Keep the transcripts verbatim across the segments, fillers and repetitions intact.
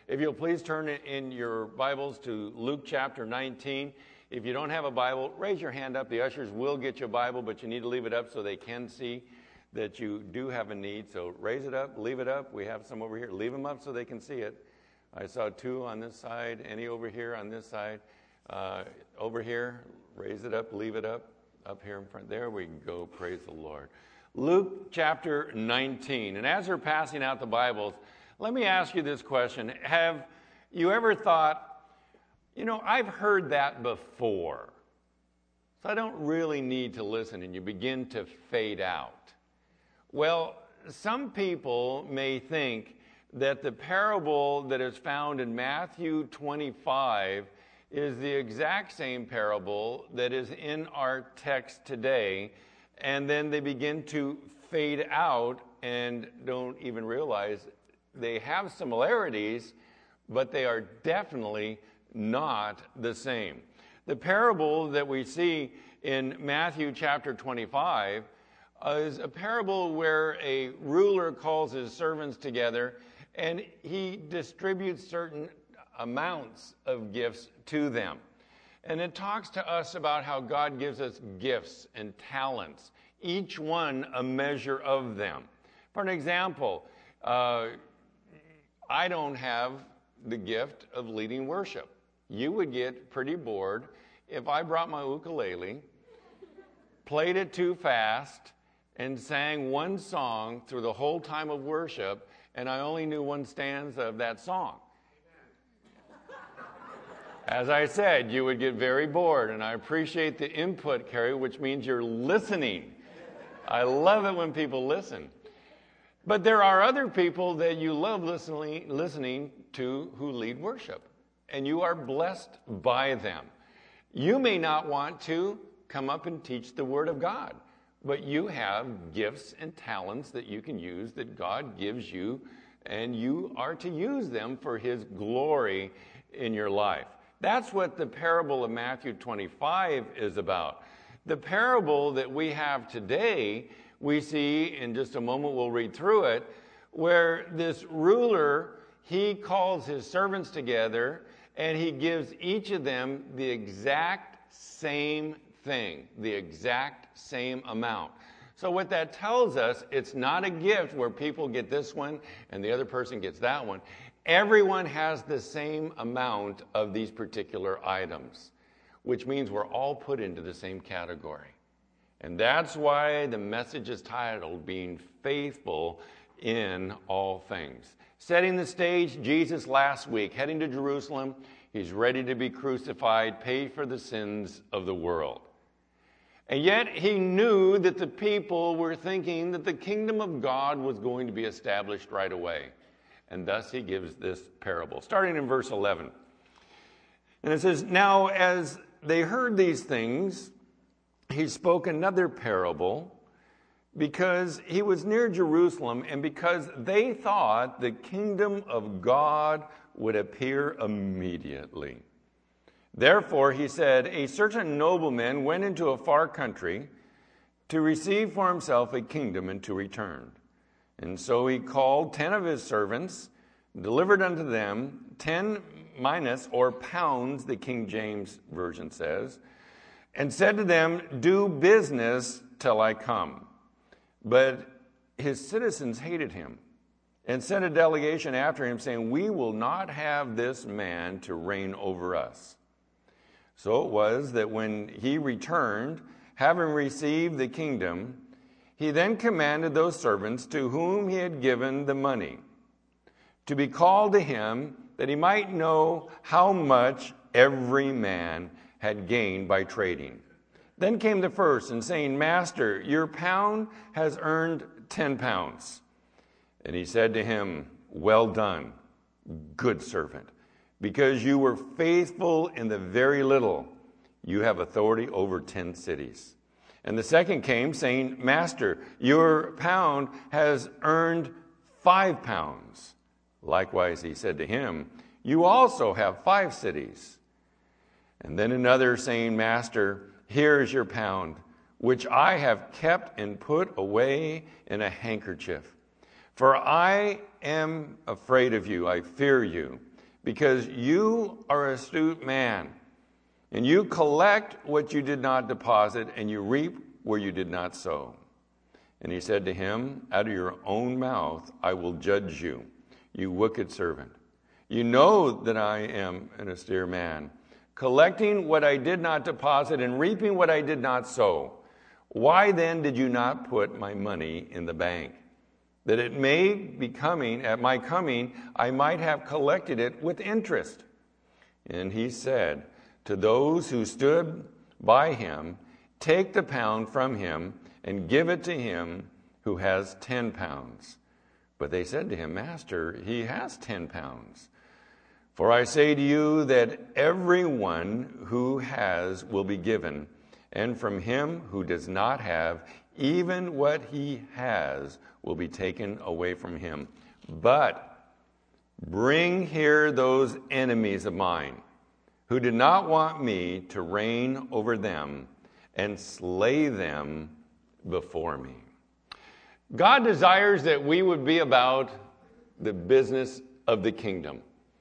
If you'll please turn in your Bibles to Luke chapter nineteen. If you don't have a Bible, raise your hand up. The ushers will get you a Bible, but you need to leave it up so they can see that you do have a need. So raise it up, leave it up. We have some over here. Leave them up so they can see it. I saw two on this side, any over here on this side. Uh, over here, raise it up, leave it up, up here in front. There we go, praise the Lord. Luke chapter nineteen. And as they're passing out the Bibles, let me ask you this question. Have you ever thought, you know, I've heard that before, so I don't really need to listen, and you begin to fade out? Well, some people may think that the parable that is found in Matthew twenty-five is the exact same parable that is in our text today, and then they begin to fade out and don't even realize they have similarities, but they are definitely not the same. The parable that we see in Matthew chapter twenty-five is a parable where a ruler calls his servants together and he distributes certain amounts of gifts to them. And it talks to us about how God gives us gifts and talents, each one a measure of them. For an example, uh, I don't have the gift of leading worship. You would get pretty bored if I brought my ukulele, played it too fast, and sang one song through the whole time of worship, and I only knew one stanza of that song. As I said, you would get very bored, and I appreciate the input, Carrie, which means you're listening. I love it when people listen. But there are other people that you love listening, listening to who lead worship, and you are blessed by them. You may not want to come up and teach the Word of God, but you have gifts and talents that you can use that God gives you, and you are to use them for His glory in your life. That's what the parable of Matthew twenty-five is about. The parable that we have today, we see in just a moment, we'll read through it, where this ruler, he calls his servants together and he gives each of them the exact same thing, the exact same amount. So what that tells us, it's not a gift where people get this one and the other person gets that one. Everyone has the same amount of these particular items, which means we're all put into the same category. And that's why the message is titled, Being Faithful in All Things. Setting the stage, Jesus last week, heading to Jerusalem. He's ready to be crucified, pay for the sins of the world. And yet he knew that the people were thinking that the kingdom of God was going to be established right away. And thus he gives this parable, starting in verse eleven. And it says, Now as they heard these things, he spoke another parable because he was near Jerusalem and because they thought the kingdom of God would appear immediately. Therefore, he said, a certain nobleman went into a far country to receive for himself a kingdom and to return. And so he called ten of his servants, delivered unto them ten minas or pounds, the King James Version says, and said to them, do business till I come. But his citizens hated him and sent a delegation after him saying, we will not have this man to reign over us. So it was that when he returned, having received the kingdom, he then commanded those servants to whom he had given the money to be called to him, that he might know how much every man had gained by trading. Then came the first, and saying, Master, your pound has earned ten pounds. And he said to him, well done, good servant. Because you were faithful in the very little, you have authority over ten cities. And the second came, saying, Master, your pound has earned five pounds. Likewise, he said to him, you also have five cities. And then another saying, Master, here is your pound, which I have kept and put away in a handkerchief. For I am afraid of you, I fear you, because you are an astute man, and you collect what you did not deposit, and you reap where you did not sow. And he said to him, out of your own mouth I will judge you, you wicked servant. You know that I am an austere man, collecting what I did not deposit and reaping what I did not sow. Why then did you not put my money in the bank, that it may be coming, at my coming, I might have collected it with interest? And he said to those who stood by him, take the pound from him and give it to him who has ten pounds. But they said to him, Master, he has ten pounds. For I say to you that everyone who has will be given, and from him who does not have, even what he has will be taken away from him. But bring here those enemies of mine, who did not want me to reign over them, and slay them before me. God desires that we would be about the business of the kingdom.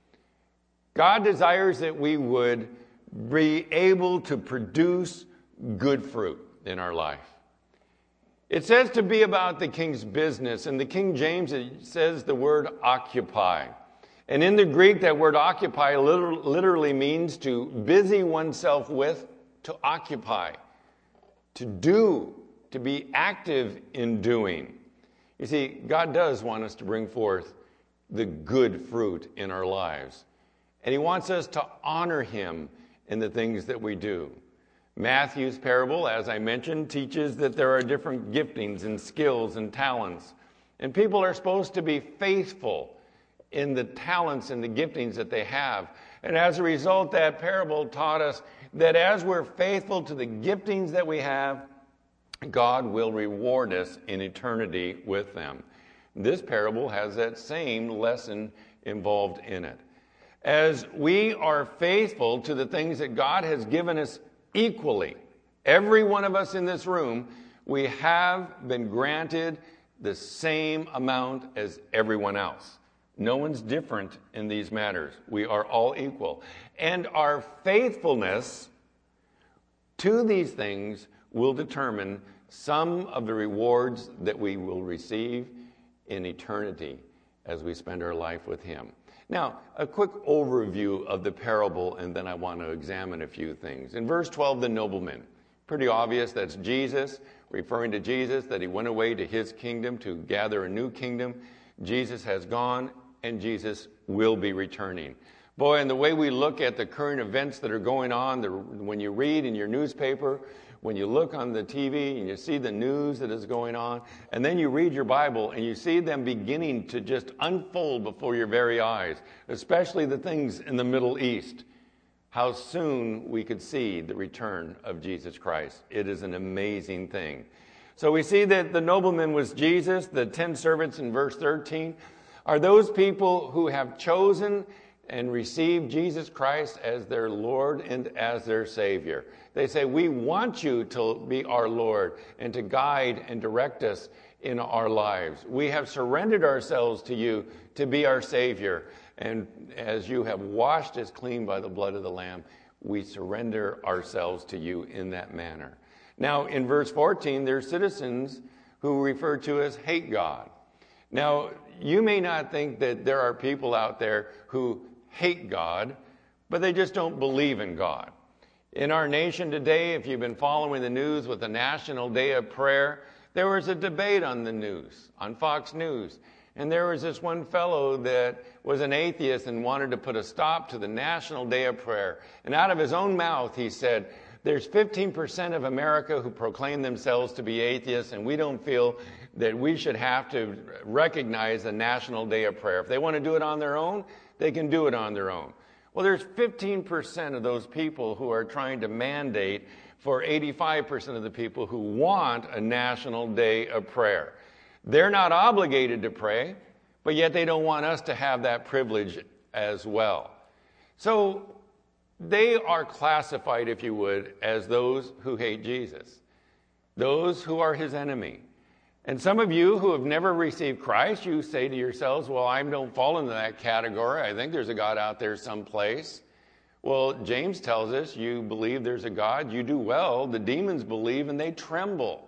God desires that we would be able to produce good fruit in our life. It says to be about the king's business. In the King James, it says the word occupy. And in the Greek, that word occupy literally means to busy oneself with, to occupy, to do, to be active in doing. You see, God does want us to bring forth the good fruit in our lives. And he wants us to honor him in the things that we do. Matthew's parable, as I mentioned, teaches that there are different giftings and skills and talents. And people are supposed to be faithful in the talents and the giftings that they have. And as a result, that parable taught us that as we're faithful to the giftings that we have, God will reward us in eternity with them. This parable has that same lesson involved in it. As we are faithful to the things that God has given us equally, every one of us in this room, we have been granted the same amount as everyone else. No one's different in these matters. We are all equal. And our faithfulness to these things will determine some of the rewards that we will receive in eternity as we spend our life with him. Now, a quick overview of the parable, and then I want to examine a few things. In verse twelve, the nobleman. Pretty obvious that's Jesus, referring to Jesus, that he went away to his kingdom to gather a new kingdom. Jesus has gone, and Jesus will be returning. Boy, and the way we look at the current events that are going on, the, when you read in your newspaper, when you look on the T V and you see the news that is going on, and then you read your Bible and you see them beginning to just unfold before your very eyes, especially the things in the Middle East, how soon we could see the return of Jesus Christ. It is an amazing thing. So we see that the nobleman was Jesus. The ten servants in verse thirteen are those people who have chosen and received Jesus Christ as their Lord and as their Savior. They say, we want you to be our Lord and to guide and direct us in our lives. We have surrendered ourselves to you to be our Savior. And as you have washed us clean by the blood of the Lamb, we surrender ourselves to you in that manner. Now, in verse fourteen, there's citizens who refer to as hate God. Now, you may not think that there are people out there who hate God, but they just don't believe in God. In our nation today, if you've been following the news with the National Day of Prayer, there was a debate on the news, on Fox News. And there was this one fellow that was an atheist and wanted to put a stop to the National Day of Prayer. And out of his own mouth, he said, there's fifteen percent of America who proclaim themselves to be atheists, and we don't feel that we should have to recognize the National Day of Prayer. If they want to do it on their own, they can do it on their own. Well, there's fifteen percent of those people who are trying to mandate for eighty-five percent of the people who want a National Day of Prayer. They're not obligated to pray, but yet they don't want us to have that privilege as well. So they are classified, if you would, as those who hate Jesus, those who are his enemy. And some of you who have never received Christ, you say to yourselves, well, I don't fall into that category. I think there's a God out there someplace. Well, James tells us you believe there's a God, you do well. The demons believe and they tremble.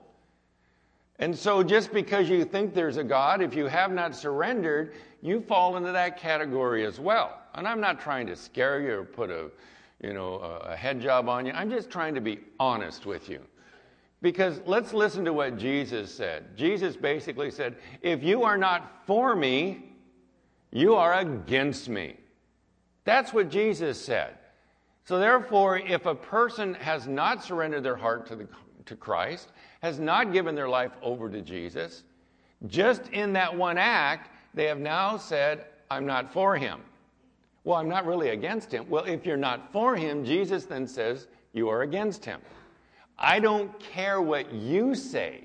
And so just because you think there's a God, if you have not surrendered, you fall into that category as well. And I'm not trying to scare you or put a, you know, a head job on you. I'm just trying to be honest with you. Because let's listen to what Jesus said. Jesus basically said, if you are not for me, you are against me. That's what Jesus said. So therefore, if a person has not surrendered their heart to, the, to Christ, has not given their life over to Jesus, just in that one act, they have now said, I'm not for him. Well, I'm not really against him. Well, if you're not for him, Jesus then says, you are against him. I don't care what you say.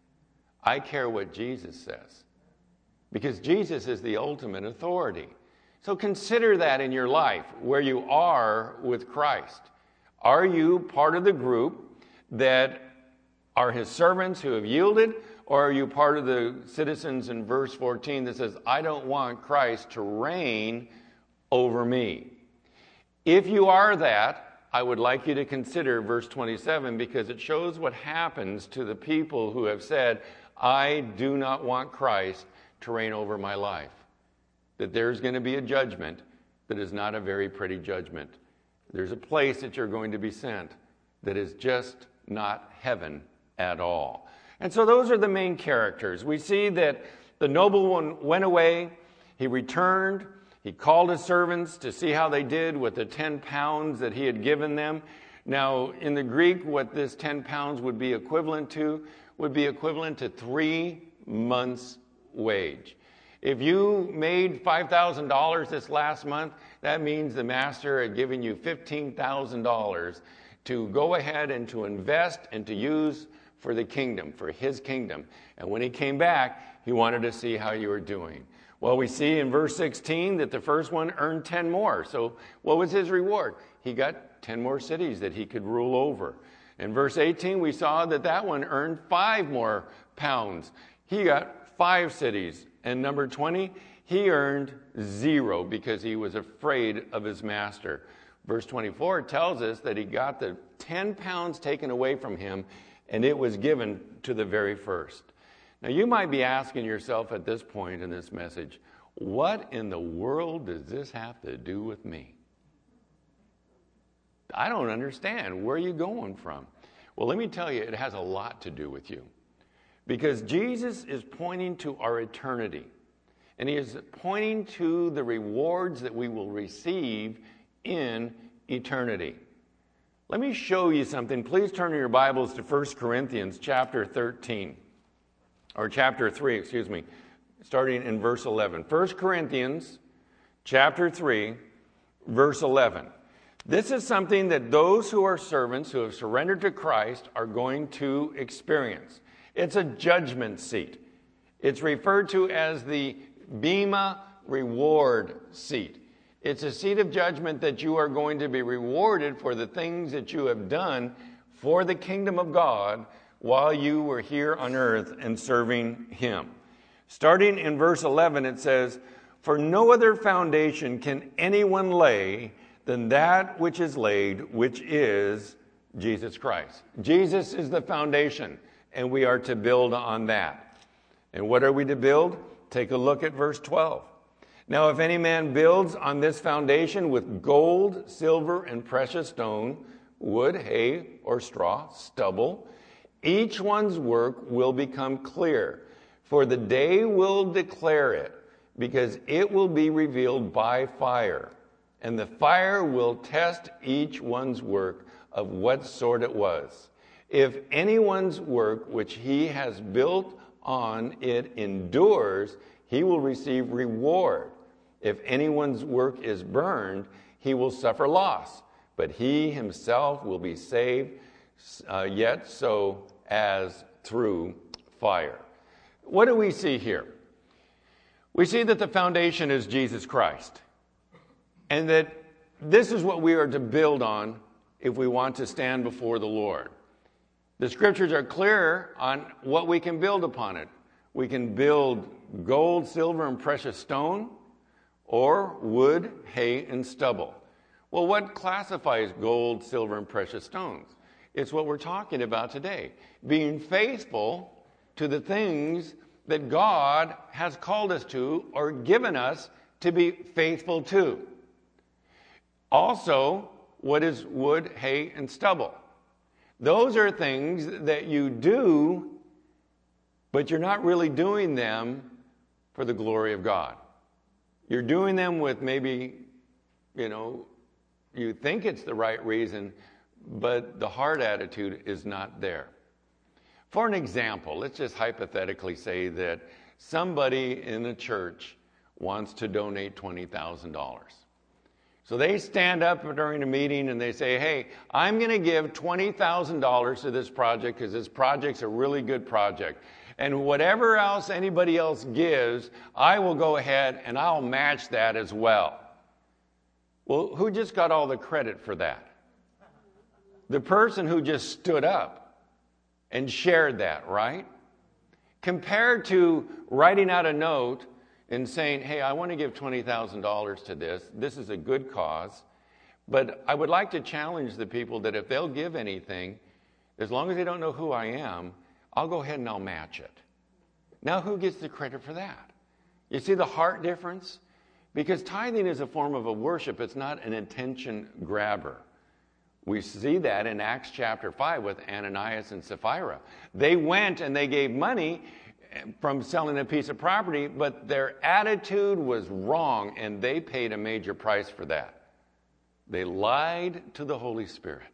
I care what Jesus says. Because Jesus is the ultimate authority. So consider that in your life, where you are with Christ. Are you part of the group that are his servants who have yielded? Or are you part of the citizens in verse fourteen that says, I don't want Christ to reign over me? If you are that, I would like you to consider verse twenty-seven, because it shows what happens to the people who have said, I do not want Christ to reign over my life. That there's going to be a judgment that is not a very pretty judgment. There's a place that you're going to be sent that is just not heaven at all. And so those are the main characters. We see that the nobleman went away, he returned, he called his servants to see how they did with the ten pounds that he had given them. Now, in the Greek, what this ten pounds would be equivalent to would be equivalent to three months' wage. If you made five thousand dollars this last month, that means the master had given you fifteen thousand dollars to go ahead and to invest and to use for the kingdom, for his kingdom. And when he came back, he wanted to see how you were doing. Well, we see in verse sixteen that the first one earned ten more. So what was his reward? He got ten more cities that he could rule over. In verse eighteen, we saw that that one earned five more pounds. He got five cities. And number twenty, he earned zero because he was afraid of his master. Verse twenty-four tells us that he got the ten pounds taken away from him, and it was given to the very first. Now, you might be asking yourself at this point in this message, what in the world does this have to do with me? I don't understand. Where are you going from? Well, let me tell you, it has a lot to do with you. Because Jesus is pointing to our eternity. And he is pointing to the rewards that we will receive in eternity. Let me show you something. Please turn in your Bibles to First Corinthians chapter thirteen. Or chapter three, excuse me. Starting in verse eleven. First Corinthians chapter three, verse eleven. This is something that those who are servants, who have surrendered to Christ, are going to experience. It's a judgment seat. It's referred to as the Bema reward seat. It's a seat of judgment that you are going to be rewarded for the things that you have done for the kingdom of God while you were here on earth and serving him. Starting in verse eleven, it says, "For no other foundation can anyone lay than that which is laid, which is Jesus Christ." Jesus is the foundation, and we are to build on that. And what are we to build? Take a look at verse twelve. "Now if any man builds on this foundation with gold, silver, and precious stone, wood, hay, or straw, stubble, each one's work will become clear, for the day will declare it, because it will be revealed by fire. And the fire will test each one's work of what sort it was. If anyone's work which he has built on it endures, he will receive reward. If anyone's work is burned, he will suffer loss, but he himself will be saved, uh, yet so as through fire." What do we see here? We see that the foundation is Jesus Christ, and that this is what we are to build on if we want to stand before the Lord. The scriptures are clear on what we can build upon it. We can build gold, silver, and precious stone, or wood, hay, and stubble. Well, what classifies gold, silver, and precious stones? It's what we're talking about today. Being faithful to the things that God has called us to or given us to be faithful to. Also, what is wood, hay, and stubble? Those are things that you do, but you're not really doing them for the glory of God. You're doing them with maybe, you know, you think it's the right reason, but the heart attitude is not there. For an example, let's just hypothetically say that somebody in the church wants to donate twenty thousand dollars. So they stand up during a meeting and they say, hey, I'm going to give twenty thousand dollars to this project because this project's a really good project. And whatever else anybody else gives, I will go ahead and I'll match that as well. Well, who just got all the credit for that? The person who just stood up and shared that, right? Compared to writing out a note and saying, hey, I want to give twenty thousand dollars to this. This is a good cause. But I would like to challenge the people that if they'll give anything, as long as they don't know who I am, I'll go ahead and I'll match it. Now, who gets the credit for that? You see the heart difference? Because tithing is a form of a worship. It's not an attention grabber. We see that in Acts chapter five with Ananias and Sapphira. They went and they gave money from selling a piece of property, but their attitude was wrong, and they paid a major price for that. They lied to the Holy Spirit,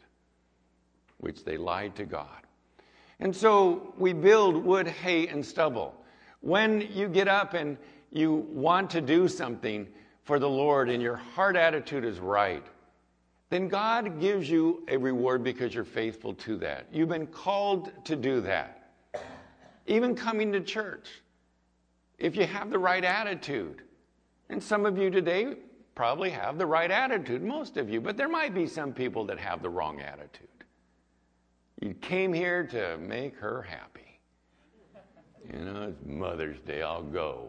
which they lied to God. And so we build wood, hay, and stubble. When you get up and you want to do something for the Lord and your heart attitude is right, then God gives you a reward because you're faithful to that. You've been called to do that. Even coming to church, if you have the right attitude, and some of you today probably have the right attitude, most of you, but there might be some people that have the wrong attitude. You came here to make her happy. You know, it's Mother's Day, I'll go.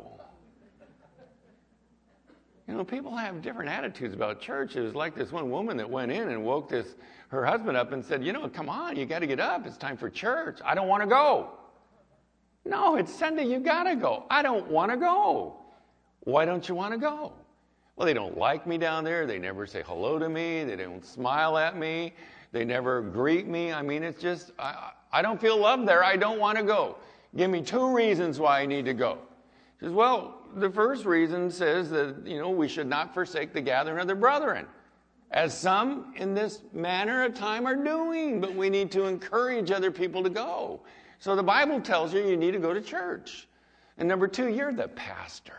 You know, people have different attitudes about church. It was like this one woman that went in and woke this her husband up and said, you know, come on, you got to get up. It's time for church. I don't want to go. No, it's Sunday. You got to go. I don't want to go. Why don't you want to go? Well, they don't like me down there. They never say hello to me. They don't smile at me. They never greet me. I mean, it's just, I, I don't feel loved there. I don't want to go. Give me two reasons why I need to go. She says, well, the first reason says that, you know, we should not forsake the gathering of the brethren, as some in this manner of time are doing, but we need to encourage other people to go. So the Bible tells you you need to go to church. And number two, you're the pastor.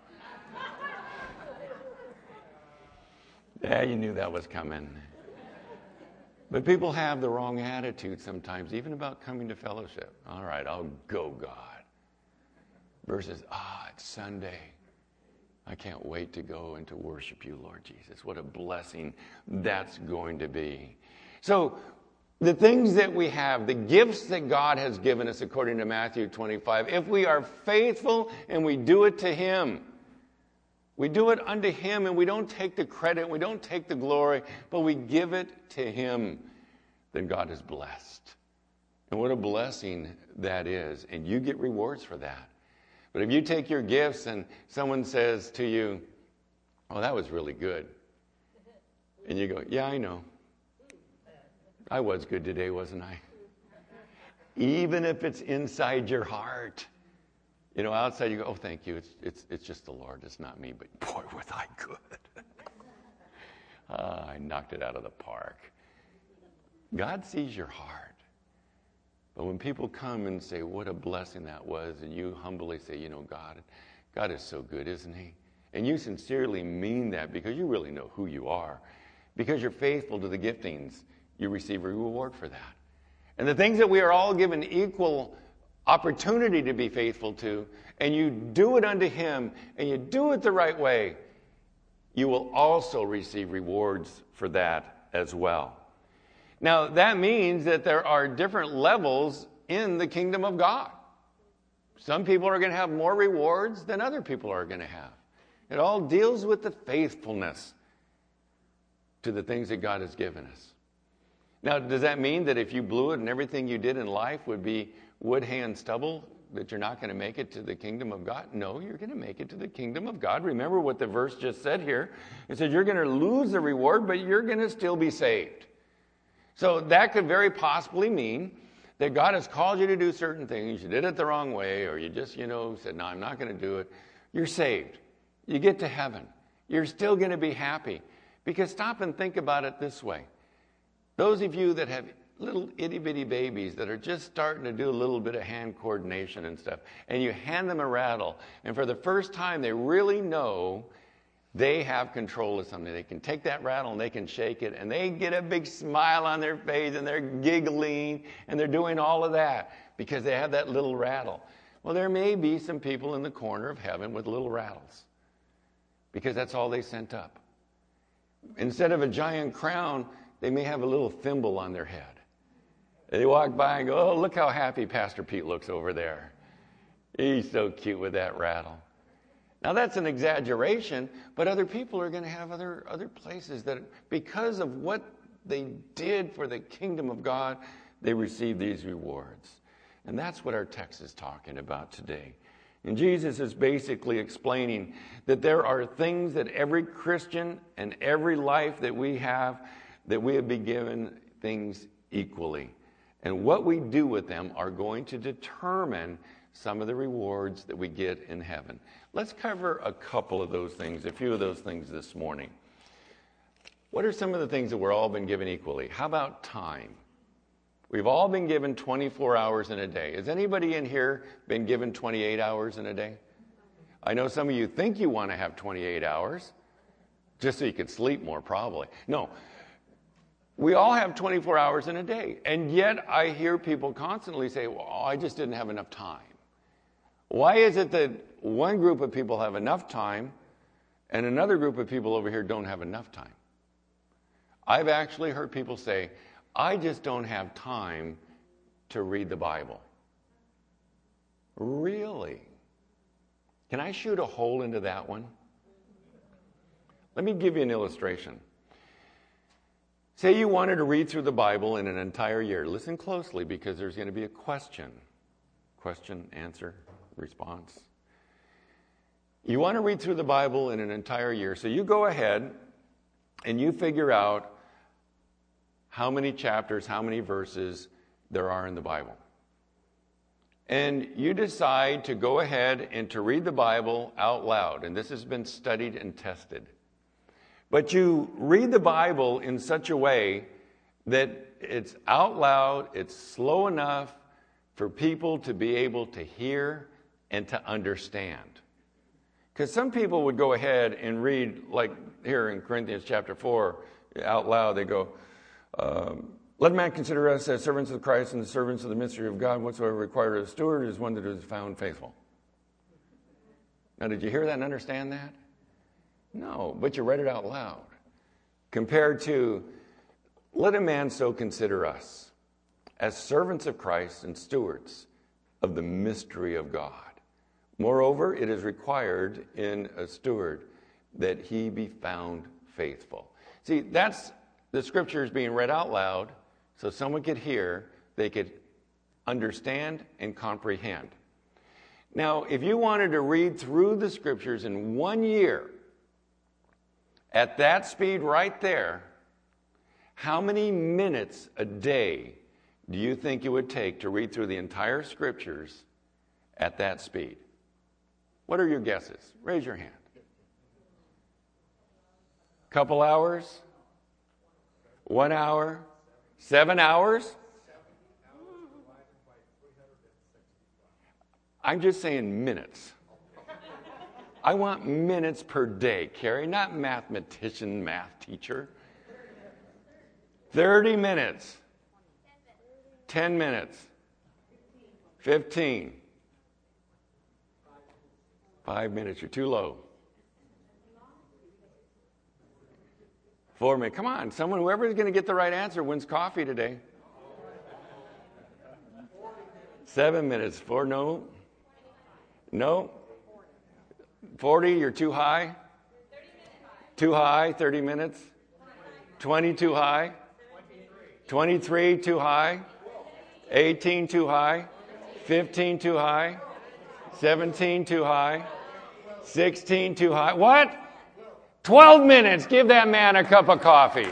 Yeah, you knew that was coming. But people have the wrong attitude sometimes, even about coming to fellowship. All right, I'll go, God. Versus, ah, it's Sunday. I can't wait to go and to worship you, Lord Jesus. What a blessing that's going to be. So the things that we have, the gifts that God has given us according to Matthew twenty-five, if we are faithful and we do it to Him, we do it unto Him, and we don't take the credit, we don't take the glory, but we give it to Him, then God is blessed. And what a blessing that is. And you get rewards for that. But if you take your gifts and someone says to you, oh, that was really good. And you go, yeah, I know. I was good today, wasn't I? Even if it's inside your heart. You know, outside you go, oh, thank you. It's it's it's just the Lord. It's not me. But boy, was I good. uh, I knocked it out of the park. God sees your heart. But when people come and say, what a blessing that was, and you humbly say, you know, God, God is so good, isn't He? And you sincerely mean that because you really know who you are. Because you're faithful to the giftings, you receive a reward for that. And the things that we are all given equal opportunity to be faithful to, and you do it unto Him, and you do it the right way, you will also receive rewards for that as well. Now, that means that there are different levels in the kingdom of God. Some people are going to have more rewards than other people are going to have. It all deals with the faithfulness to the things that God has given us. Now, does that mean that if you blew it and everything you did in life would be wood, hay, and stubble, that you're not going to make it to the kingdom of God? No, you're going to make it to the kingdom of God. Remember what the verse just said here. It says you're going to lose the reward, but you're going to still be saved. So that could very possibly mean that God has called you to do certain things. You did it the wrong way, or you just, you know, said, no, I'm not going to do it. You're saved. You get to heaven. You're still going to be happy. Because stop and think about it this way. Those of you that have little itty-bitty babies that are just starting to do a little bit of hand coordination and stuff, and you hand them a rattle, and for the first time they really know they have control of something. They can take that rattle and they can shake it, and they get a big smile on their face, and they're giggling, and they're doing all of that because they have that little rattle. Well, there may be some people in the corner of heaven with little rattles because that's all they sent up. Instead of a giant crown, they may have a little thimble on their head. They walk by and go, oh, look how happy Pastor Pete looks over there. He's so cute with that rattle. Now, that's an exaggeration, but other people are going to have other, other places that, because of what they did for the kingdom of God, they receive these rewards. And that's what our text is talking about today. And Jesus is basically explaining that there are things that every Christian and every life that we have, that we have been given things equally. And what we do with them are going to determine some of the rewards that we get in heaven. Let's cover a couple of those things, a few of those things this morning. What are some of the things that we're all been given equally? How about time? We've all been given twenty-four hours in a day. Has anybody in here been given twenty-eight hours in a day? I know some of you think you want to have twenty-eight hours, just so you could sleep more probably. No. We all have twenty-four hours in a day. And yet I hear people constantly say, well, I just didn't have enough time. Why is it that one group of people have enough time and another group of people over here don't have enough time? I've actually heard people say, I just don't have time to read the Bible. Really? Can I shoot a hole into that one? Let me give you an illustration. Say you wanted to read through the Bible in an entire year. Listen closely because there's going to be a question. Question, answer, response. You want to read through the Bible in an entire year. So you go ahead and you figure out how many chapters, how many verses there are in the Bible. And you decide to go ahead and to read the Bible out loud. And this has been studied and tested. But you read the Bible in such a way that it's out loud, it's slow enough for people to be able to hear and to understand. Because some people would go ahead and read, like here in Corinthians chapter four, out loud, they go, um, let man consider us as servants of Christ and the servants of the mystery of God. Whatsoever required of a steward is one that is found faithful. Now, did you hear that and understand that? No, but you read it out loud. Compared to, let a man so consider us as servants of Christ and stewards of the mystery of God. Moreover, it is required in a steward that he be found faithful. See, that's the scriptures being read out loud so someone could hear, they could understand and comprehend. Now, if you wanted to read through the scriptures in one year, at that speed right there, how many minutes a day do you think it would take to read through the entire scriptures at that speed? What are your guesses? Raise your hand. Couple hours? One hour? Seven hours? I'm just saying minutes. I want minutes per day, Carrie, not mathematician, math teacher. thirty minutes. ten minutes. fifteen. Five minutes, you're too low. Four minutes. Come on, someone, whoever's going to get the right answer wins coffee today. Seven minutes. Four, no. No? forty, you're too high? Too high, thirty minutes? twenty too high? twenty-three too high? eighteen too high? fifteen too high? seventeen too high? sixteen too high? What? twelve minutes. Give that man a cup of coffee.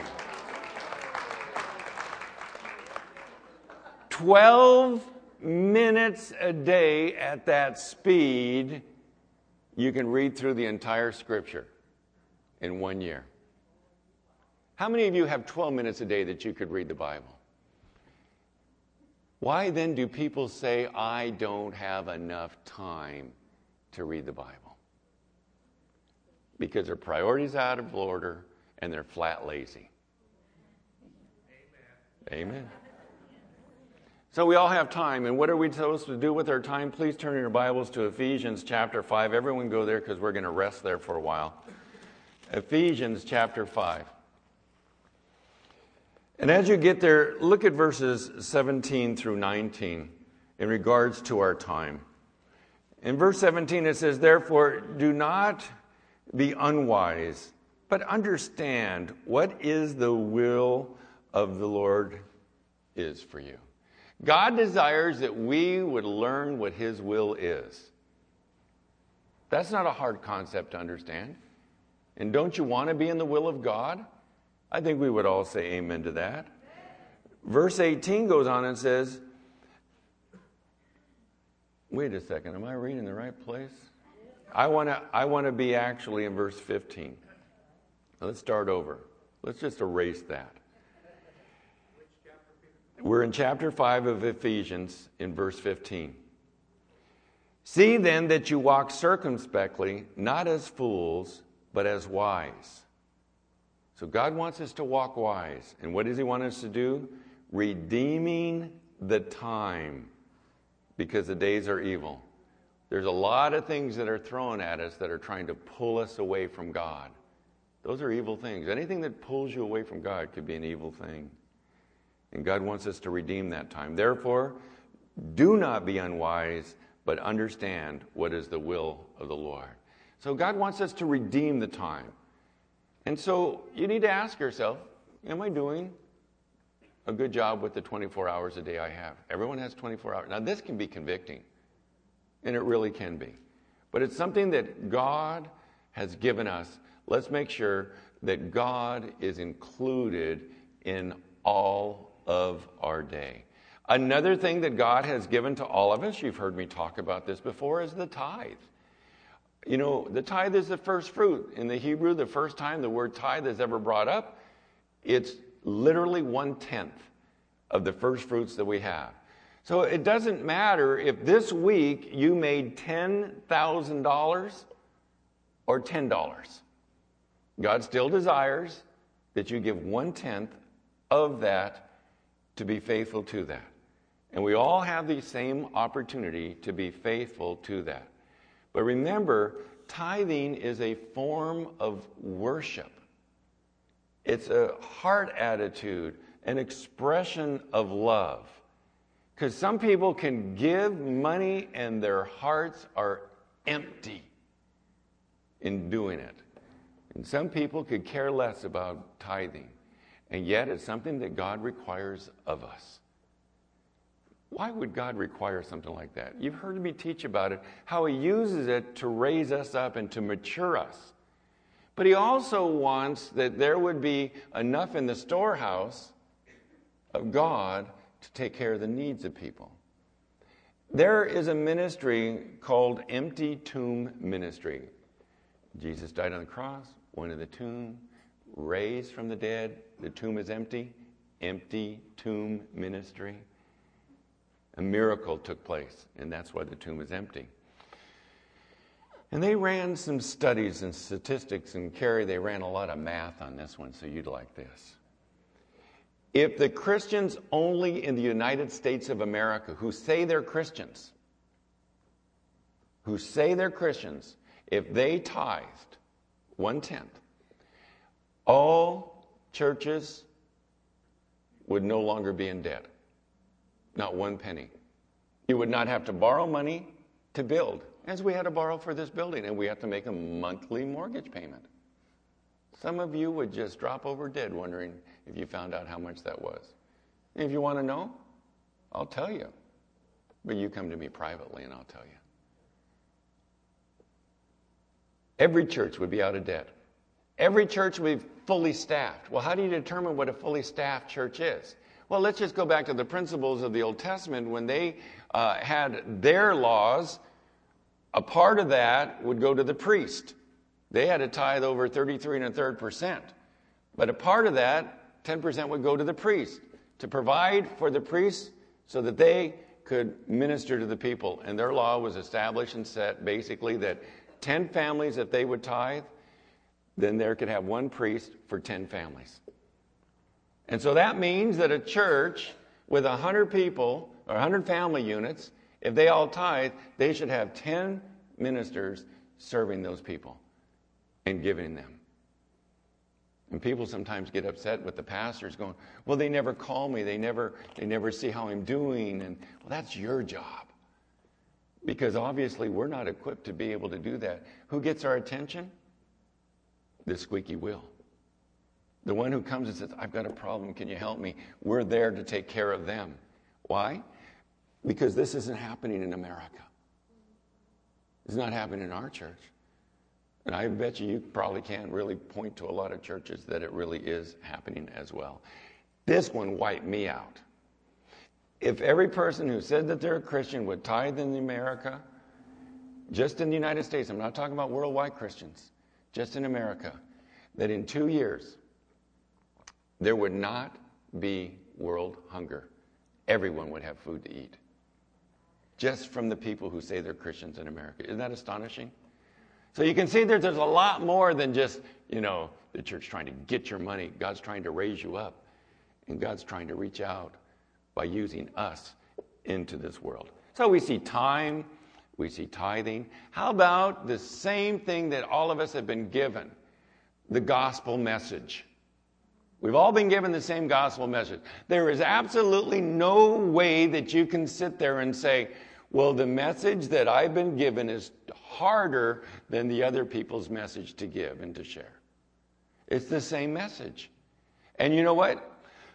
twelve minutes a day at that speed, you can read through the entire Scripture in one year. How many of you have twelve minutes a day that you could read the Bible? Why then do people say, I don't have enough time to read the Bible? Because their priorities are out of order and they're flat lazy. Amen. Amen. So we all have time, and what are we supposed to do with our time? Please turn in your Bibles to Ephesians chapter five. Everyone go there because we're going to rest there for a while. Ephesians chapter five. And as you get there, look at verses seventeen through nineteen in regards to our time. In verse seventeen it says, therefore, do not be unwise, but understand what is the will of the Lord is for you. God desires that we would learn what His will is. That's not a hard concept to understand. And don't you want to be in the will of God? I think we would all say amen to that. Verse eighteen goes on and says, wait a second, am I reading the right place? I want to I want to be actually in verse fifteen. Let's start over. Let's just erase that. We're in chapter five of Ephesians in verse fifteen. See then that you walk circumspectly, not as fools, but as wise. So God wants us to walk wise. And what does He want us to do? Redeeming the time, because the days are evil. There's a lot of things that are thrown at us that are trying to pull us away from God. Those are evil things. Anything that pulls you away from God could be an evil thing. And God wants us to redeem that time. Therefore, do not be unwise, but understand what is the will of the Lord. So God wants us to redeem the time. And so you need to ask yourself, am I doing a good job with the twenty-four hours a day I have? Everyone has twenty-four hours. Now, this can be convicting, and it really can be. But it's something that God has given us. Let's make sure that God is included in all of our day. Another thing that God has given to all of us, you've heard me talk about this before, is the tithe. You know, the tithe is the first fruit. In the Hebrew, the first time the word tithe is ever brought up, it's literally one-tenth of the first fruits that we have. So it doesn't matter if this week you made ten thousand dollars or ten dollars. God still desires that you give one-tenth of that to be faithful to that. And we all have the same opportunity to be faithful to that. But remember, tithing is a form of worship. It's a heart attitude, an expression of love. Because some people can give money and their hearts are empty in doing it. And some people could care less about tithing. And yet it's something that God requires of us. Why would God require something like that? You've heard me teach about it, how He uses it to raise us up and to mature us. But He also wants that there would be enough in the storehouse of God to take care of the needs of people. There is a ministry called Empty Tomb Ministry. Jesus died on the cross, went to the tomb, raised from the dead. The tomb is empty. Empty Tomb Ministry. A miracle took place, and that's why the tomb is empty. And they ran some studies and statistics, and Carrie, they ran a lot of math on this one, so you'd like this. If the Christians only in the United States of America who say they're Christians, who say they're Christians, if they tithed one-tenth, all churches would no longer be in debt. Not one penny. You would not have to borrow money to build as we had to borrow for this building, and we have to make a monthly mortgage payment. Some of you would just drop over dead wondering if you found out how much that was. And if you want to know, I'll tell you. But you come to me privately and I'll tell you. Every church would be out of debt. Every church would be fully staffed. Well, how do you determine what a fully staffed church is? Well, let's just go back to the principles of the Old Testament. When they uh, had their laws, a part of that would go to the priest. They had to tithe over thirty-three and a third percent. But a part of that, ten percent, would go to the priest to provide for the priests so that they could minister to the people. And their law was established and set basically that ten families, if they would tithe, then there could have one priest for ten families. And so that means that a church with one hundred people or one hundred family units, if they all tithe, they should have ten ministers serving those people and giving them. And people sometimes get upset with the pastors going, well, they never call me. They never, they never see how I'm doing. And well, that's your job. Because obviously we're not equipped to be able to do that. Who gets our attention? The squeaky wheel. The one who comes and says, I've got a problem, can you help me? We're there to take care of them. Why? Because this isn't happening in America. It's not happening in our church. And I bet you you probably can't really point to a lot of churches that it really is happening as well. This one wiped me out. If every person who said that they're a Christian would tithe in America, just in the United States, I'm not talking about worldwide Christians, just in America, that in two years, there would not be world hunger. Everyone would have food to eat. Just from the people who say they're Christians in America. Isn't that astonishing? So you can see that there's a lot more than just, you know, the church trying to get your money. God's trying to raise you up. And God's trying to reach out by using us into this world. So we see time, we see tithing. How about the same thing that all of us have been given? The gospel message. We've all been given the same gospel message. There is absolutely no way that you can sit there and say, well, the message that I've been given is harder than the other people's message to give and to share. It's the same message. And you know what?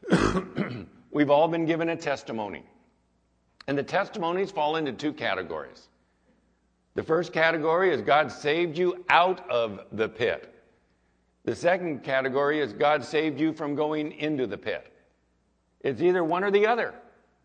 We've all been given a testimony. And the testimonies fall into two categories. The first category is God saved you out of the pit. The second category is God saved you from going into the pit. It's either one or the other.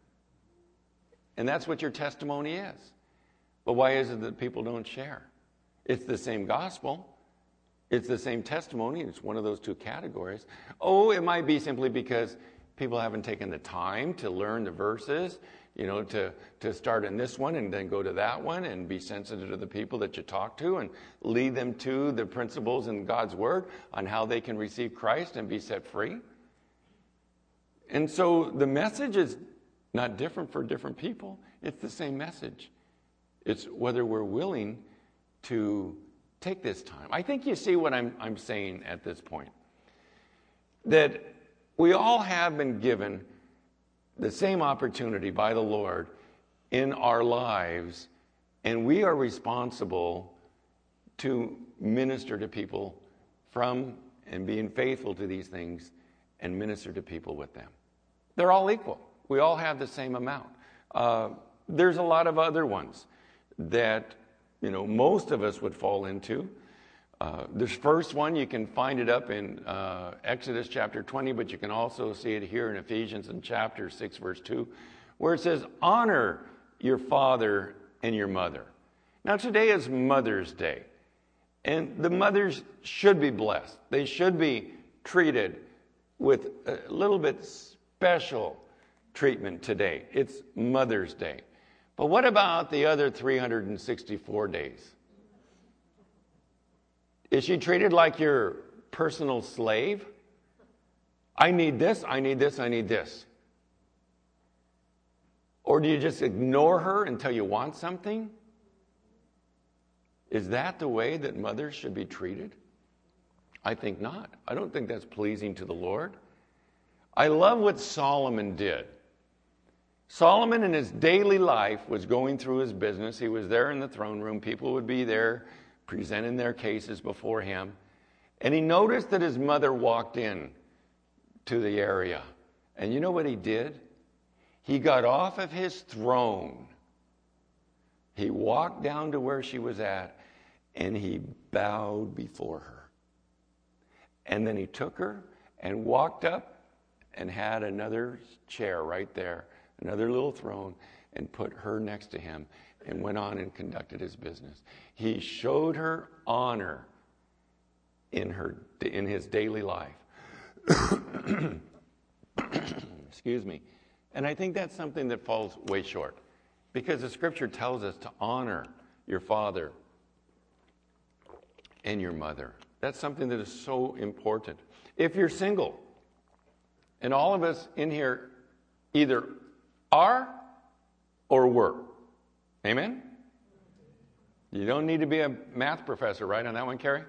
And that's what your testimony is. But why is it that people don't share? It's the same gospel. It's the same testimony. It's one of those two categories. Oh, it might be simply because people haven't taken the time to learn the verses, you know, to, to start in this one and then go to that one and be sensitive to the people that you talk to and lead them to the principles in God's Word on how they can receive Christ and be set free. And so the message is not different for different people. It's the same message. It's whether we're willing to take this time. I think you see what I'm, I'm saying at this point. That we all have been given the same opportunity by the Lord in our lives, and we are responsible to minister to people from and being faithful to these things and minister to people with them. They're all equal. We all have the same amount. Uh, there's a lot of other ones that, you know, most of us would fall into. Uh, this first one, you can find it up in uh, Exodus chapter twenty, but you can also see it here in Ephesians in chapter six, verse two, where it says, honor your father and your mother. Now, today is Mother's Day, and the mothers should be blessed. They should be treated with a little bit special treatment today. It's Mother's Day. But what about the other three hundred sixty-four days? Is she treated like your personal slave? I need this, I need this, I need this. Or do you just ignore her until you want something? Is that the way that mothers should be treated? I think not. I don't think that's pleasing to the Lord. I love what Solomon did. Solomon in his daily life was going through his business. He was there in the throne room. People would be there presenting their cases before him. And he noticed that his mother walked in to the area. And you know what he did? He got off of his throne. He walked down to where she was at, and he bowed before her. And then he took her and walked up and had another chair right there, another little throne, and put her next to him and went on and conducted his business. He showed her honor in her in his daily life. Excuse me. And I think that's something that falls way short, because the scripture tells us to honor your father and your mother. That's something that is so important. If you're single, and all of us in here either are or were, amen? You don't need to be a math professor, right, on that one, Carrie?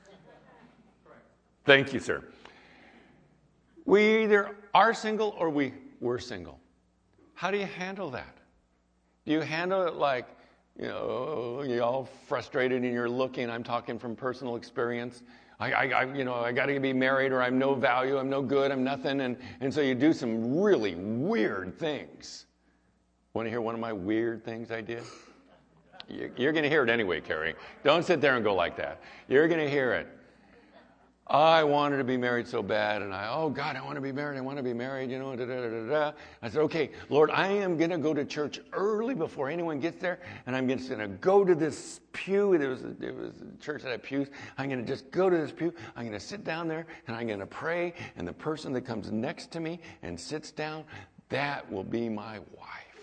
Thank you, sir. We either are single or we were single. How do you handle that? Do you handle it like, you know, you're all frustrated and you're looking? I'm talking from personal experience. I, I, I you know, I got to be married, or I'm no value, I'm no good, I'm nothing, and and so you do some really weird things. Want to hear one of my weird things I did? You're, you're going to hear it anyway, Carrie. Don't sit there and go like that. You're going to hear it. I wanted to be married so bad, and I, oh God, I want to be married, I want to be married, you know, da, da, da, da, da. I said, okay, Lord, I am going to go to church early before anyone gets there, and I'm just going to go to this pew. There was, a, there was a church that had pews. I'm going to just go to this pew. I'm going to sit down there, and I'm going to pray, and the person that comes next to me and sits down, that will be my wife.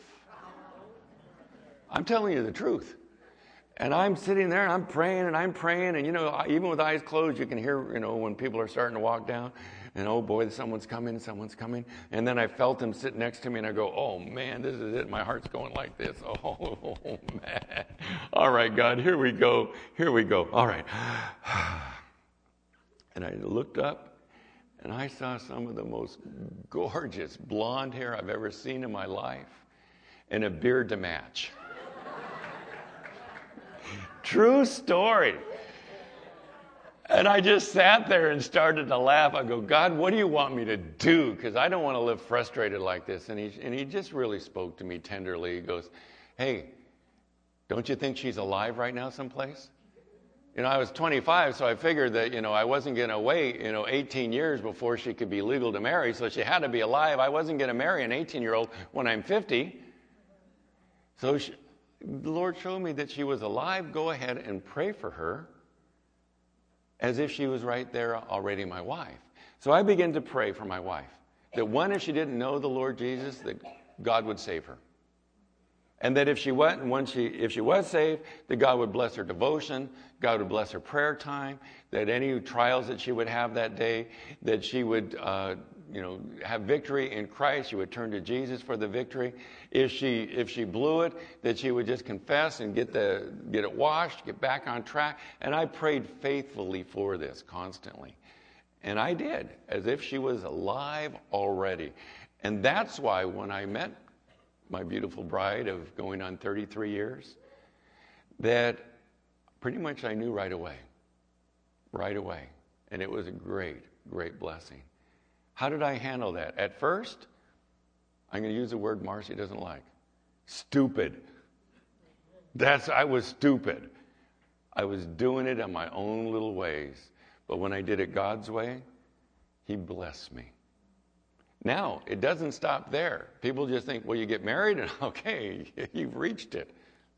I'm telling you the truth. And I'm sitting there, and I'm praying, and I'm praying, and, you know, even with eyes closed, you can hear, you know, when people are starting to walk down, and, oh, boy, someone's coming, someone's coming. And then I felt him sit next to me, and I go, oh, man, this is it. My heart's going like this. Oh, man. All right, God, here we go. Here we go. All right. And I looked up, and I saw some of the most gorgeous blonde hair I've ever seen in my life, and a beard to match. True story. And I just sat there and started to laugh. I go, God, what do you want me to do? Because I don't want to live frustrated like this. And he, and he just really spoke to me tenderly. He goes, hey, don't you think she's alive right now someplace? You know, I was twenty-five, so I figured that, you know, I wasn't going to wait, you know, eighteen years before she could be legal to marry. So she had to be alive. I wasn't going to marry an eighteen-year-old when I'm fifty. So she, the Lord showed me that she was alive. Go ahead and pray for her as if she was right there already my wife. So I began to pray for my wife, that one, if she didn't know the Lord Jesus, that God would save her. And that if she was, and when she, if she was saved, that God would bless her devotion, God would bless her prayer time, that any trials that she would have that day, that she would, uh, you know, have victory in Christ. She would turn to Jesus for the victory. If she, if she blew it, that she would just confess and get the, get it washed, get back on track. And I prayed faithfully for this constantly. And I did, as if she was alive already. And that's why when I met my beautiful bride of going on thirty-three years, that pretty much I knew right away, right away. And it was a great, great blessing. How did I handle that? At first, I'm going to use a word Marcy doesn't like. Stupid. That's, I was stupid. I was doing it in my own little ways. But when I did it God's way, He blessed me. Now, it doesn't stop there. People just think, well, you get married and okay, you've reached it.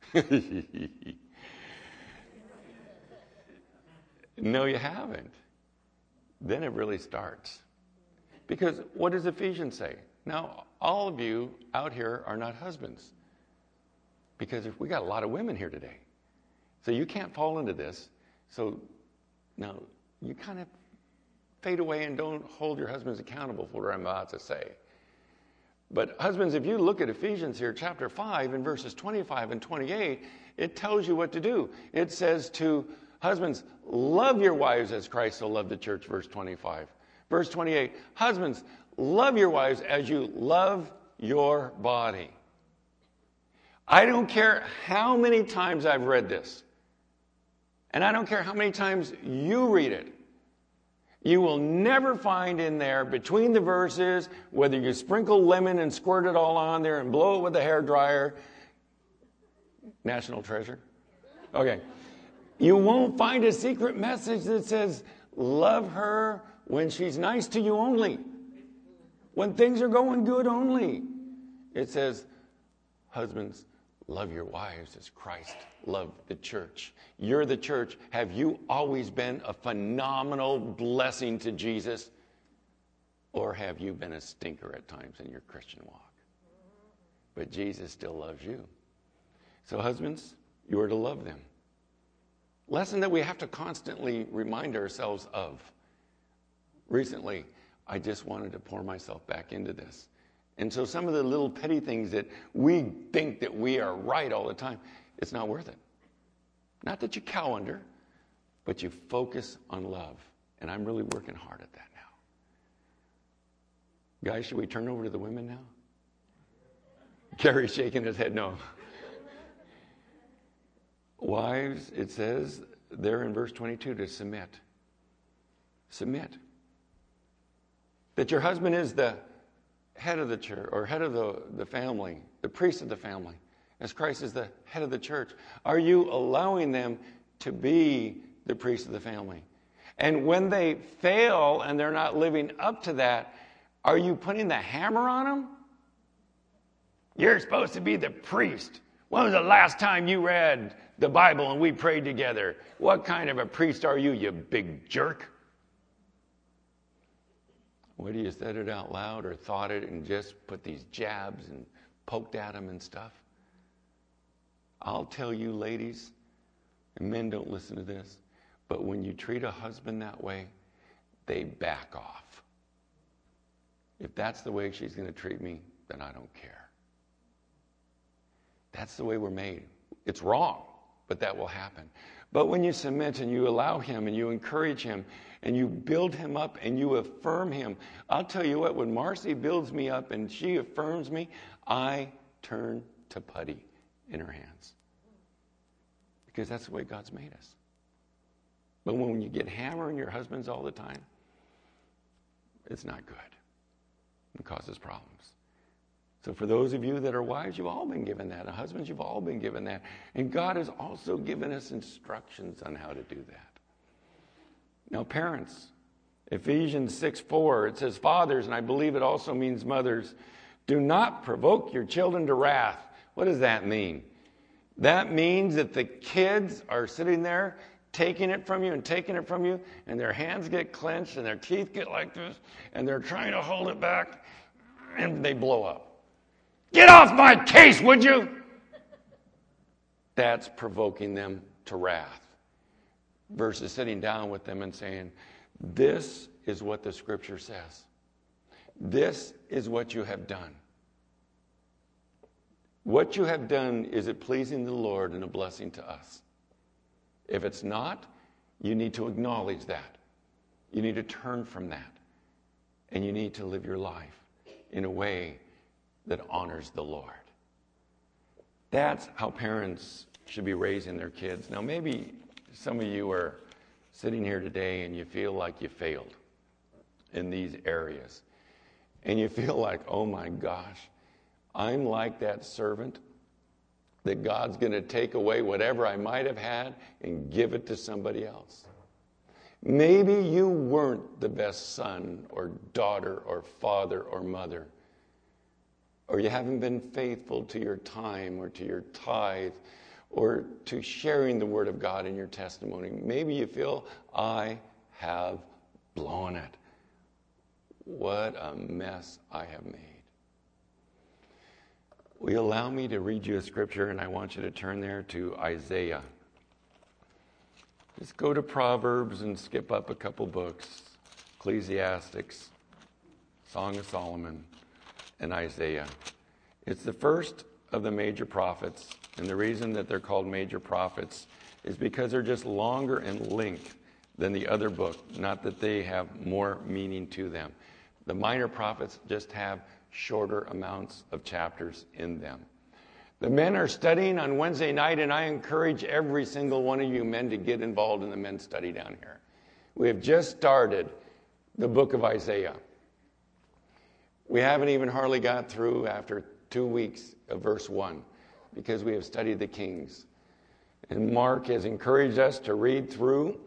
No, you haven't. Then it really starts. Because what does Ephesians say? Now, all of you out here are not husbands. Because if we got a lot of women here today. So you can't fall into this. So now you kind of fade away and don't hold your husbands accountable for what I'm about to say. But husbands, if you look at Ephesians here, chapter five, in verses twenty-five and twenty-eight, it tells you what to do. It says to husbands, love your wives as Christ so loved the church, verse twenty-five. Verse twenty-eight, husbands, love your wives as you love your body. I don't care how many times I've read this, and I don't care how many times you read it. You will never find in there, between the verses, whether you sprinkle lemon and squirt it all on there and blow it with a hairdryer, national treasure. Okay. You won't find a secret message that says, love her when she's nice to you only. When things are going good only. It says, husbands, love your wives as Christ loved the church. You're the church. Have you always been a phenomenal blessing to Jesus? Or have you been a stinker at times in your Christian walk? But Jesus still loves you. So husbands, you are to love them. Lesson that we have to constantly remind ourselves of. Recently, I just wanted to pour myself back into this. And so some of the little petty things that we think that we are right all the time, it's not worth it. Not that you cow under, but you focus on love. And I'm really working hard at that now. Guys, should we turn over to the women now? Gary's shaking his head no. Wives, it says there in verse twenty-two, to submit. Submit. That your husband is the head of the church, or head of the, the family, the priest of the family, as Christ is the head of the church. Are you allowing them to be the priest of the family? And when they fail and they're not living up to that, are you putting the hammer on them? You're supposed to be the priest. When was the last time you read the Bible and we prayed together? What kind of a priest are you, you big jerk? Whether you said it out loud or thought it and just put these jabs and poked at them and stuff. I'll tell you, ladies, and men don't listen to this, but when you treat a husband that way, they back off. If that's the way she's going to treat me, then I don't care. That's the way we're made. It's wrong, but that will happen. But when you submit and you allow him and you encourage him and you build him up and you affirm him, I'll tell you what, when Marcy builds me up and she affirms me, I turn to putty in her hands. Because that's the way God's made us. But when you get hammering your husbands all the time, it's not good. It causes problems. So for those of you that are wives, you've all been given that. And husbands, you've all been given that. And God has also given us instructions on how to do that. Now, parents, Ephesians six four, it says, fathers, and I believe it also means mothers, do not provoke your children to wrath. What does that mean? That means that the kids are sitting there taking it from you and taking it from you, and their hands get clenched and their teeth get like this, and they're trying to hold it back, and they blow up. Get off my case, would you? That's provoking them to wrath. Versus sitting down with them and saying, this is what the scripture says. This is what you have done. What you have done, is it pleasing the Lord and a blessing to us? If it's not, you need to acknowledge that. You need to turn from that. And you need to live your life in a way that honors the Lord. That's how parents should be raising their kids. Now, maybe some of you are sitting here today and you feel like you failed in these areas. And you feel like, oh my gosh, I'm like that servant that God's going to take away whatever I might have had and give it to somebody else. Maybe you weren't the best son or daughter or father or mother. Or you haven't been faithful to your time or to your tithe or to sharing the word of God in your testimony. Maybe you feel, I have blown it. What a mess I have made. Will you allow me to read you a scripture, and I want you to turn there to Isaiah. Just go to Proverbs and skip up a couple books. Ecclesiastics, Song of Solomon, and Isaiah. It's the first of the major prophets, and the reason that they're called major prophets is because they're just longer in length than the other book, not that they have more meaning to them. The minor prophets just have shorter amounts of chapters in them. The men are studying on Wednesday night, and I encourage every single one of you men to get involved in the men's study down here. We have just started the book of Isaiah. We haven't even hardly got through after two weeks of verse one because we have studied the kings. And Mark has encouraged us to read through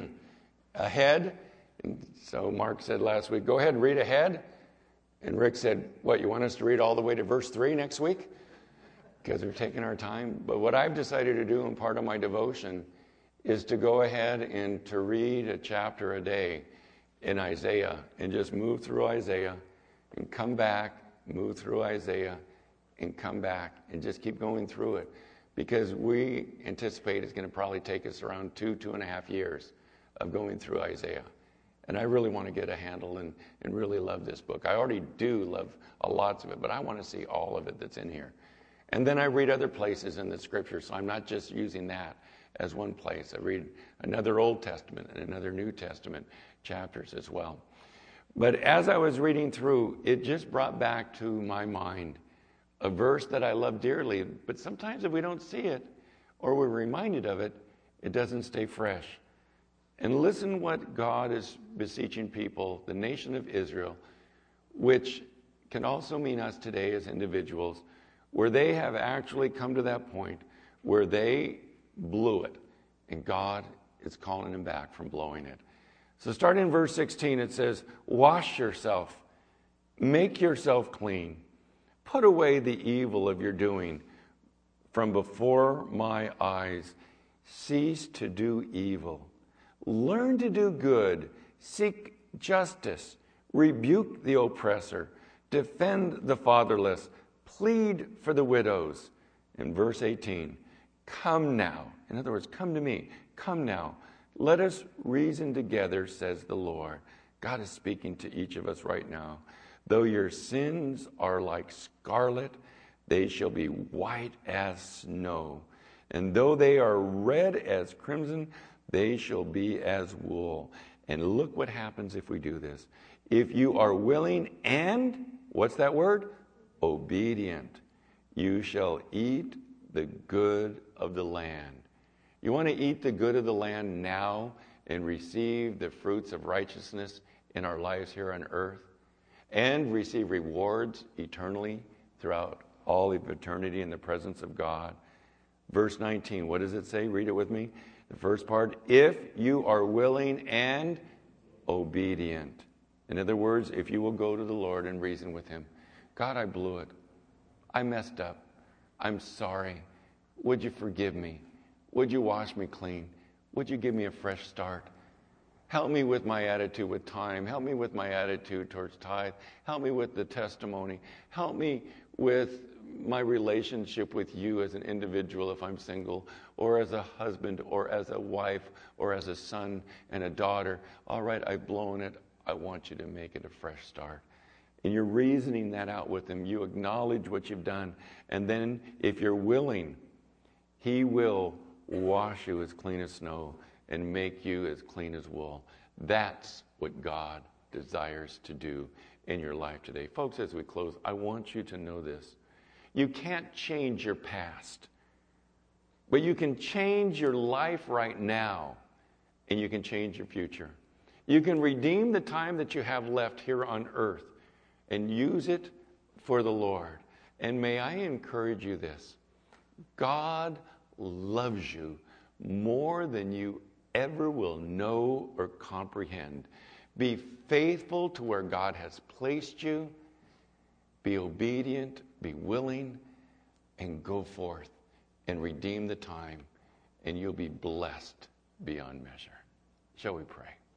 ahead. And so Mark said last week, go ahead and read ahead. And Rick said, what, you want us to read all the way to verse three next week? Because we're taking our time. But what I've decided to do in part of my devotion is to go ahead and to read a chapter a day in Isaiah and just move through Isaiah and come back, move through Isaiah and come back and just keep going through it. Because we anticipate it's going to probably take us around two, two and a half years of going through Isaiah. And I really want to get a handle and, and really love this book. I already do love a lots of it, but I want to see all of it that's in here. And then I read other places in the scripture, so I'm not just using that as one place. I read another Old Testament and another New Testament chapters as well. But as I was reading through, it just brought back to my mind a verse that I love dearly, but sometimes if we don't see it or we're reminded of it, it doesn't stay fresh. And listen what God is beseeching people, the nation of Israel, which can also mean us today as individuals, where they have actually come to that point where they blew it, and God is calling them back from blowing it. So starting in verse sixteen, it says, wash yourself, make yourself clean, put away the evil of your doing from before my eyes, cease to do evil, learn to do good, seek justice, rebuke the oppressor, defend the fatherless, plead for the widows. In verse eighteen, come now. In other words, come to me. Come now. Let us reason together, says the Lord. God is speaking to each of us right now. Though your sins are like scarlet, they shall be white as snow. And though they are red as crimson, they shall be as wool. And look what happens if we do this. If you are willing and, what's that word? Obedient, you shall eat the good of the land. You want to eat the good of the land now and receive the fruits of righteousness in our lives here on earth and receive rewards eternally throughout all of eternity in the presence of God. Verse nineteen, what does it say? Read it with me. The first part, if you are willing and obedient. In other words, if you will go to the Lord and reason with him. God, I blew it. I messed up. I'm sorry. Would you forgive me? Would you wash me clean? Would you give me a fresh start? Help me with my attitude with time. Help me with my attitude towards tithe. Help me with the testimony. Help me with my relationship with you as an individual if I'm single, or as a husband, or as a wife, or as a son and a daughter. All right, I've blown it. I want you to make it a fresh start. And you're reasoning that out with him. You acknowledge what you've done. And then if you're willing, he will wash you as clean as snow and make you as clean as wool. That's what God desires to do in your life today. Folks, as we close, I want you to know this. You can't change your past, but you can change your life right now, and you can change your future. You can redeem the time that you have left here on earth and use it for the Lord. And may I encourage you this. God loves you more than you ever will know or comprehend. Be faithful to where God has placed you. Be obedient, be willing, and go forth and redeem the time, and you'll be blessed beyond measure. Shall we pray?